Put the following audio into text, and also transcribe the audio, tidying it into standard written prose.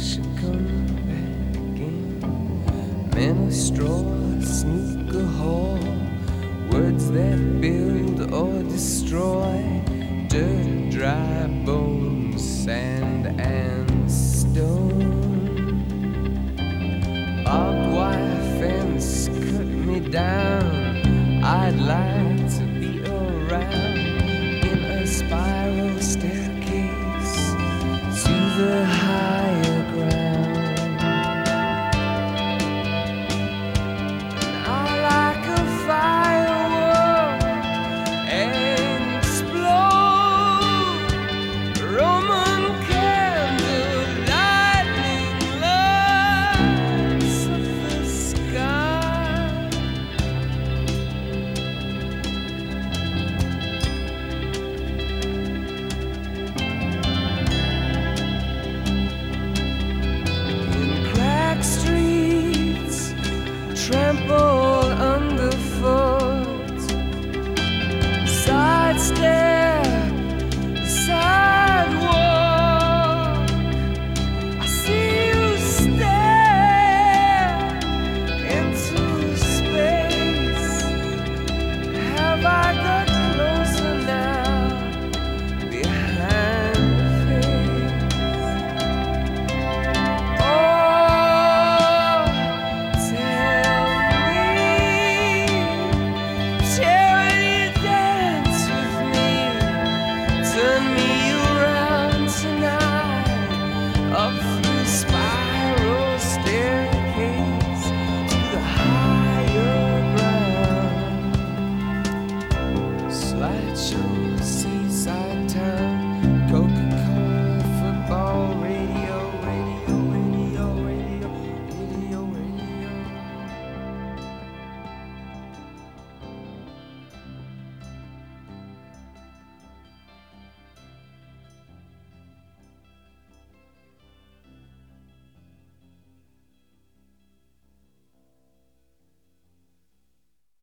should come back in. Menestral, snooker hall, words that build or destroy, dirt, dry bones, sand and stone. Barbed wire fence cut me down. I'd like to be around in a spiral staircase to the higher ground. And I like a firework explode, Roman candle, lightning lights of the sky. In cracked streets, trampled underfoot, sidestep, sidewalk. I see you stare into space. Have I got closer now behind the face? Oh, tell me, charity dance with me, turn me around tonight, up through spiral staircase to the higher ground. Slideshow, seaside town,